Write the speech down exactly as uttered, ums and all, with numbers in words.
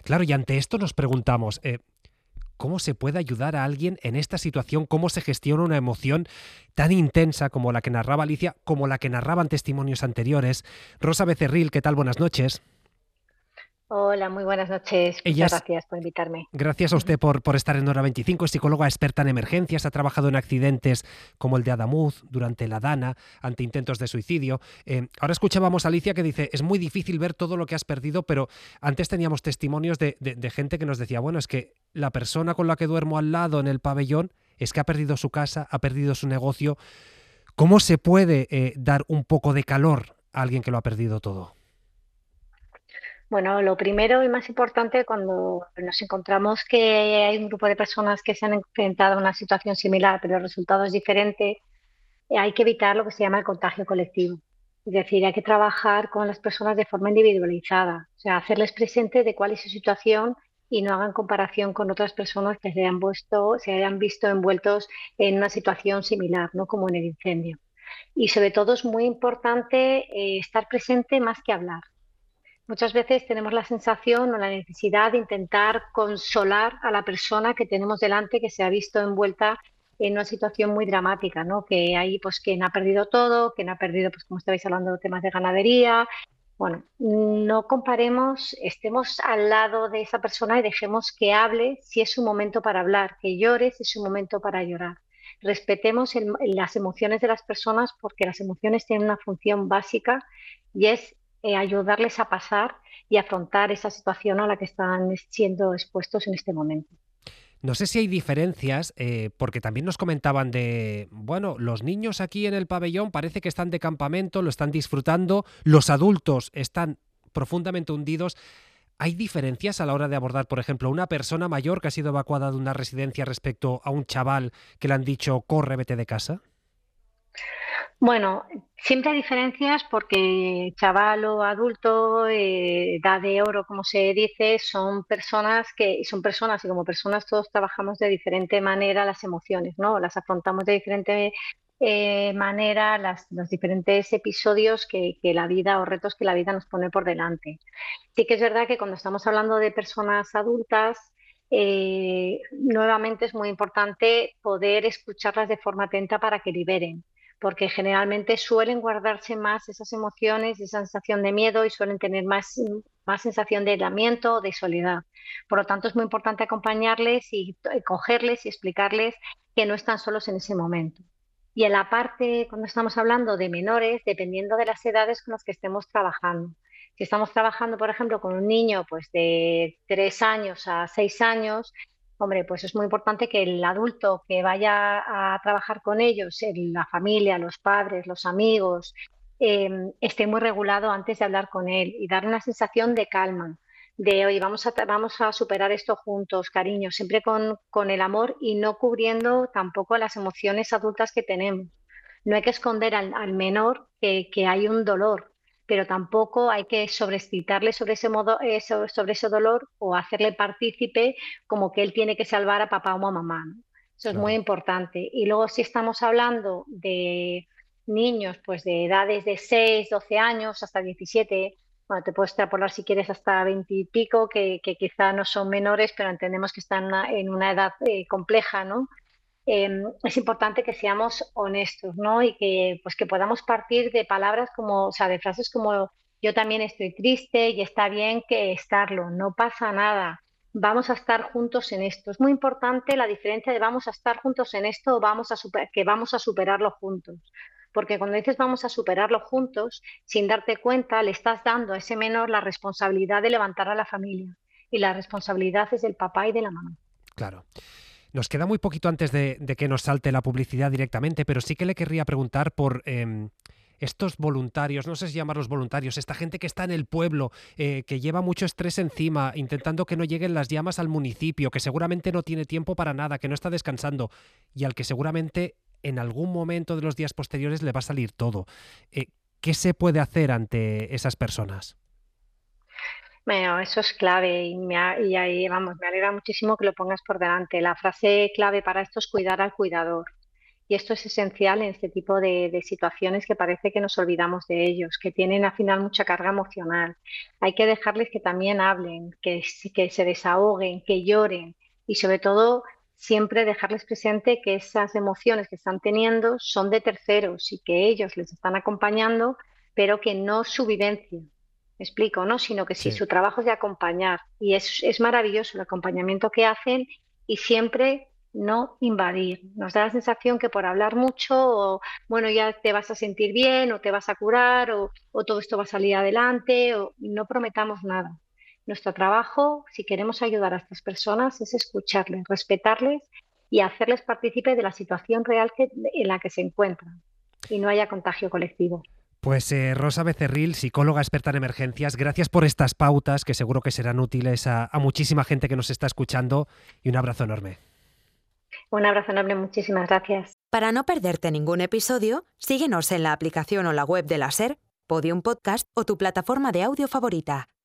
Claro, y ante esto nos preguntamos, eh, ¿cómo se puede ayudar a alguien en esta situación? ¿Cómo se gestiona una emoción tan intensa como la que narraba Alicia, como la que narraban testimonios anteriores? Rosa Becerril, ¿qué tal? Buenas noches. Hola, muy buenas noches. Ella Muchas es, gracias por invitarme. gracias a Ujú. usted por, por estar en Hora veinticinco, es psicóloga experta en emergencias, ha trabajado en accidentes como el de Adamuz, durante la Dana, ante intentos de suicidio. Eh, ahora escuchábamos a Alicia que dice, es muy difícil ver todo lo que has perdido, pero antes teníamos testimonios de, de, de gente que nos decía, bueno, es que la persona con la que duermo al lado en el pabellón es que ha perdido su casa, ha perdido su negocio. ¿Cómo se puede eh, dar un poco de calor a alguien que lo ha perdido todo? Bueno, lo primero y más importante cuando nos encontramos que hay un grupo de personas que se han enfrentado a una situación similar, pero el resultado es diferente, eh, hay que evitar lo que se llama el contagio colectivo. Es decir, hay que trabajar con las personas de forma individualizada, o sea, hacerles presente de cuál es su situación y no hagan comparación con otras personas que se hayan visto, se hayan visto envueltos en una situación similar, ¿no? Como en el incendio. Y sobre todo es muy importante eh, estar presente más que hablar. Muchas veces tenemos la sensación o la necesidad de intentar consolar a la persona que tenemos delante que se ha visto envuelta en una situación muy dramática, ¿no? Que hay pues quien ha perdido todo, quien ha perdido, pues como estabais hablando, temas de ganadería. Bueno, no comparemos, estemos al lado de esa persona y dejemos que hable si es su momento para hablar, que llore si es su momento para llorar. Respetemos el- las emociones de las personas porque las emociones tienen una función básica y es eh, ayudarles a pasar y afrontar esa situación a la que están siendo expuestos en este momento. No sé si hay diferencias, eh, porque también nos comentaban de, bueno, los niños aquí en el pabellón parece que están de campamento, lo están disfrutando, los adultos están profundamente hundidos. ¿Hay diferencias a la hora de abordar, por ejemplo, a una persona mayor que ha sido evacuada de una residencia respecto a un chaval que le han dicho, corre, vete de casa? Bueno, siempre hay diferencias porque chaval o adulto, eh, edad de oro, como se dice, son personas que son personas y como personas todos trabajamos de diferente manera las emociones, ¿no? Las afrontamos de diferente eh, manera las, los diferentes episodios que, que la vida o retos que la vida nos pone por delante. Sí que es verdad que cuando estamos hablando de personas adultas, eh, nuevamente es muy importante poder escucharlas de forma atenta para que liberen, porque generalmente suelen guardarse más esas emociones, esa sensación de miedo y suelen tener más, más sensación de aislamiento o de soledad. Por lo tanto, es muy importante acompañarles y, y cogerles y explicarles que no están solos en ese momento. Y en la parte, cuando estamos hablando de menores, dependiendo de las edades con las que estemos trabajando. Si estamos trabajando, por ejemplo, con un niño pues de tres años a seis años, hombre, pues es muy importante que el adulto que vaya a trabajar con ellos, el- la familia, los padres, los amigos, eh, esté muy regulado antes de hablar con él y dar una sensación de calma, de, oye, vamos a, tra- vamos a superar esto juntos, cariño, siempre con, con el amor y no cubriendo tampoco las emociones adultas que tenemos. No hay que esconder al, al menor que, que hay un dolor, pero tampoco hay que sobreexcitarle sobre ese modo, eh, so- sobre ese dolor o hacerle partícipe como que él tiene que salvar a papá o a mamá, ¿no? Eso es muy Claro. importante. Y luego si estamos hablando de niños pues de edades de seis doce años hasta diecisiete, bueno, te puedes extrapolar si quieres hasta veinte y pico, que, que quizá no son menores, pero entendemos que están en una, en una edad eh, compleja, ¿no? eh, es importante que seamos honestos, ¿no? Y que, pues, que podamos partir de palabras como, o sea, de frases como yo también estoy triste y está bien que estarlo, no pasa nada, vamos a estar juntos en esto. Es muy importante la diferencia de vamos a estar juntos en esto o vamos a super- que vamos a superarlo juntos. Porque cuando dices vamos a superarlo juntos, sin darte cuenta, le estás dando a ese menor la responsabilidad de levantar a la familia. Y la responsabilidad es del papá y de la mamá. Claro. Nos queda muy poquito antes de, de que nos salte la publicidad directamente, pero sí que le querría preguntar por eh, estos voluntarios, no sé si llamarlos voluntarios, esta gente que está en el pueblo, eh, que lleva mucho estrés encima, intentando que no lleguen las llamas al municipio, que seguramente no tiene tiempo para nada, que no está descansando y al que seguramente en algún momento de los días posteriores le va a salir todo. Eh, ¿Qué se puede hacer ante esas personas? Bueno, eso es clave y, me ha- y ahí, vamos, me alegra muchísimo que lo pongas por delante. La frase clave para esto es cuidar al cuidador. Y esto es esencial en este tipo de, de situaciones que parece que nos olvidamos de ellos, que tienen al final mucha carga emocional. Hay que dejarles que también hablen, que, s- que se desahoguen, que lloren y sobre todo siempre dejarles presente que esas emociones que están teniendo son de terceros y que ellos les están acompañando, pero que no su vivencia. Me explico, ¿no? Sino que si Sí. su trabajo es de acompañar y es, es maravilloso el acompañamiento que hacen y siempre no invadir. Nos da la sensación que por hablar mucho, o bueno, ya te vas a sentir bien, o te vas a curar, o, o todo esto va a salir adelante, o no prometamos nada. Nuestro trabajo, si queremos ayudar a estas personas, es escucharles, respetarles y hacerles partícipe de la situación real que, en la que se encuentran y no haya contagio colectivo. Pues eh, Rosa Becerril, psicóloga experta en emergencias, gracias por estas pautas que seguro que serán útiles a, a muchísima gente que nos está escuchando y un abrazo enorme. Un abrazo enorme, muchísimas gracias. Para no perderte ningún episodio, síguenos en la aplicación o la web de la SER, Podium Podcast o tu plataforma de audio favorita.